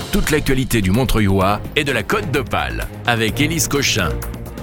toute l'actualité du Montreuilois et de la Côte d'Opale avec Élise Cochin.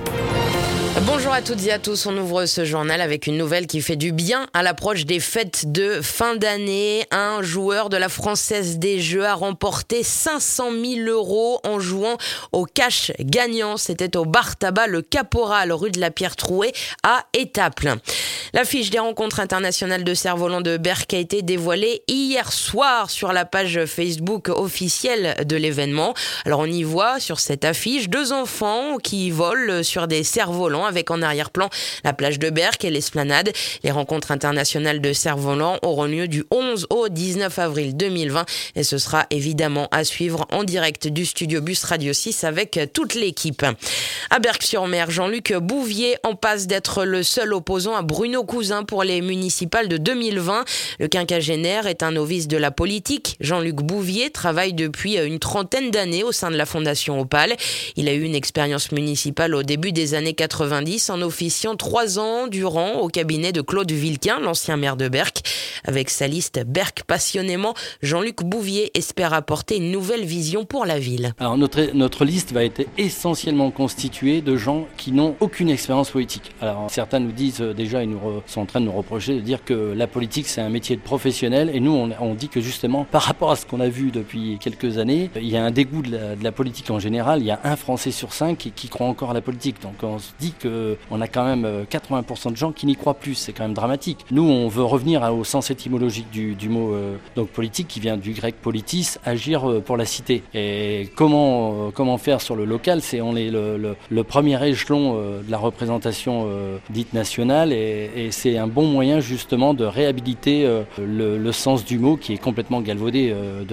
Bonjour à toutes et à tous, on ouvre ce journal avec une nouvelle qui fait du bien à l'approche des fêtes de fin d'année. Un joueur de la Française des Jeux a remporté 500 000 € en jouant au cash gagnant. C'était au bar tabac Le Caporal, rue de la Pierre-Trouée à Étaples. L'affiche des rencontres internationales de cerf-volant de Berck a été dévoilée hier soir sur la page Facebook officielle de l'événement. Alors on y voit sur cette affiche 2 enfants qui volent sur des cerfs-volants avec en arrière-plan la plage de Berck et l'esplanade. Les rencontres internationales de cerfs-volants auront lieu du 11 au 19 avril 2020 et ce sera évidemment à suivre en direct du studio Bus Radio 6 avec toute l'équipe. À Berck-sur-Mer, Jean-Luc Bouvier en passe d'être le seul opposant à Bruno Cousin pour les municipales de 2020. Le quinquagénaire est un novice de la politique. Jean-Luc Bouvier travaille depuis une trentaine d'années au sein de la Fondation Opale. Il a eu une expérience municipale au début des années 90 en officiant 3 ans durant au cabinet de Claude Vilquin, l'ancien maire de Berck. Avec sa liste Berck passionnément, Jean-Luc Bouvier espère apporter une nouvelle vision pour la ville. Alors notre liste va être essentiellement constituée de gens qui n'ont aucune expérience politique. Alors certains nous disent déjà, ils sont en train de nous reprocher de dire que la politique c'est un métier de professionnel et nous on dit que justement par rapport à ce qu'on a vu depuis quelques années, il y a un dégoût de la politique en général. Il y a 1 Français sur 5 qui croit encore à la politique. Donc on se dit qu'on a quand même 80% de gens qui n'y croient plus. C'est quand même dramatique. Nous on veut revenir au sens étymologique du mot donc politique qui vient du grec politis, agir pour la cité. Et comment faire sur le local, c'est on est le premier échelon de la représentation dite nationale et c'est un bon moyen justement de réhabiliter le sens du mot qui est complètement galvaudé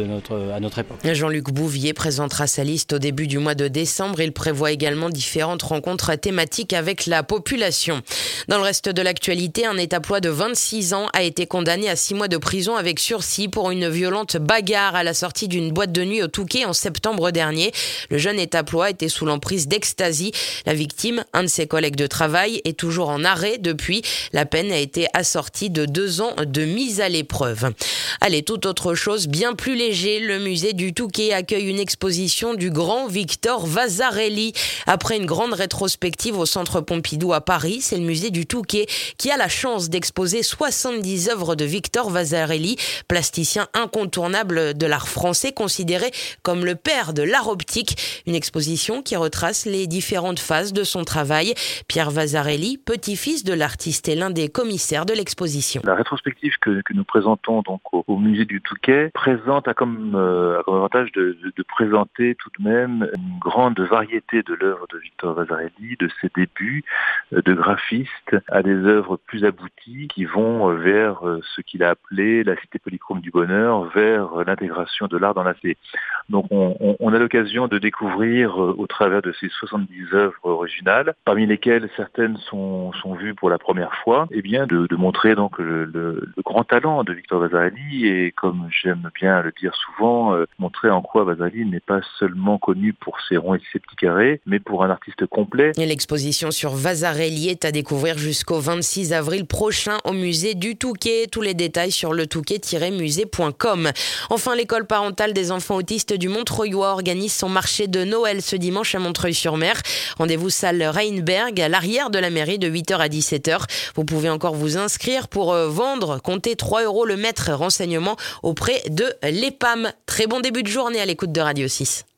à notre époque. Jean-Luc Bouvier présentera sa liste au début du mois de décembre. Il prévoit également différentes rencontres thématiques avec la population. Dans le reste de l'actualité, un étaplois de 26 ans a été condamné à 6 mois de prison avec sursis pour une violente bagarre à la sortie d'une boîte de nuit au Touquet en septembre dernier. Le jeune étaplois était sous l'emprise d'ecstasy. La victime, un de ses collègues de travail, est toujours en arrêt depuis. La peine a été assortie de 2 ans de mise à l'épreuve. Allez, tout autre chose, bien plus léger. Le musée du Touquet accueille une exposition du grand Victor Vasarely. Après une grande rétrospective au Centre Pompidou à Paris, c'est le musée du Touquet qui a la chance d'exposer 70 œuvres de Victor Vasarely, plasticien incontournable de l'art français, considéré comme le père de l'art optique. Une exposition qui retrace les différentes phases de son travail. Pierre Vasarely, petit-fils de l'artiste, est l'un des commissaires de l'exposition. La rétrospective que nous présentons donc au musée du Touquet présente comme avantage de présenter tout de même une grande variété de l'œuvre de Victor Vasarely, de ses débuts de graphiste à des œuvres plus abouties qui vont vers ce qu'il a appelé la cité polychrome du bonheur, vers l'intégration de l'art dans la cité. Donc on a l'occasion de découvrir au travers de ces 70 œuvres originales, parmi lesquelles certaines sont vues pour la première fois, et bien de montrer donc le grand talent de Victor Vasarely et comme j'aime bien le dire souvent, montrer en quoi Vasarely n'est pas seulement connu pour ses ronds et ses petits carrés, mais pour un artiste complet. Et l'exposition sur Vasarely est à découvrir jusqu'au 26 avril prochain au musée du Touquet. Tous les détails sur letouquet-musée.com. Enfin, l'école parentale des enfants autistes du Montreuilois organise son marché de Noël ce dimanche à Montreuil-sur-Mer. Rendez-vous salle Reinberg à l'arrière de la mairie de 8h à 17h. Vous pouvez encore vous inscrire pour vendre. Comptez 3 € le mètre. Renseignement auprès de l'EPAM. Très bon début de journée à l'écoute de Radio 6.